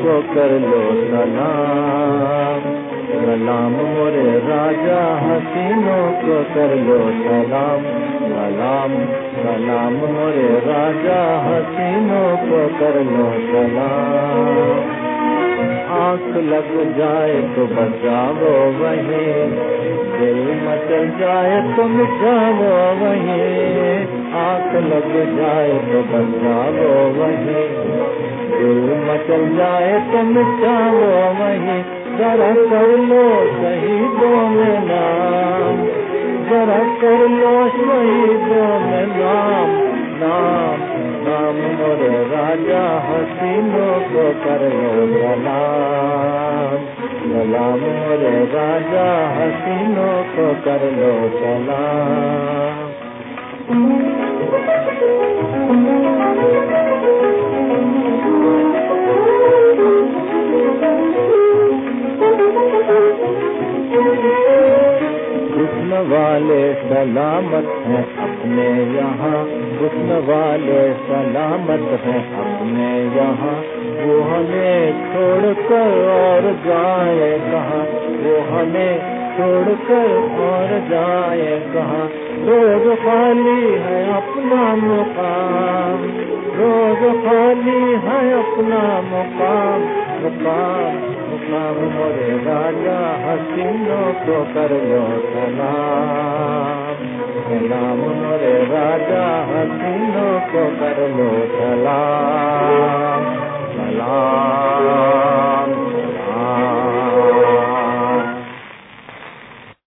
को कर लो सलाम, सलाम मोरे राजा हसीनों को कर लो सलाम, सलाम सलाम मोरे राजा हसीनों को कर लो सलाम। आँख लग जाए तो बचाओ वहीं, दिल मचल जाए तो मिटाओ वहीं, आँख लग जाए तो बचाओ वहीं, दिल मचल जाए तो मिटाओ वहीं। जरा कर लो शहीदों में नाम, जरा कर लो शहीदों में नाम, नाम नाम मोरे राजा हसीनों को कर लो सलाम, सलाम मोरे राजा हसीनों को कर लो सलाम। हुस्न वाले सलामत हैं अपने यहाँ, हुस्न वाले सलामत हैं अपने यहाँ, वो हमें छोड़कर और जाए कहाँ, वो हमें छोड़कर और जाए कहाँ। रोज खाली है अपना मुकाम, रोज खाली है अपना मुकाम, मुकाम मुकाम मोरे राजा हसीनों को कर लो सलाम, सलाम मोरे राजा हसीनों को कर लो सलाम।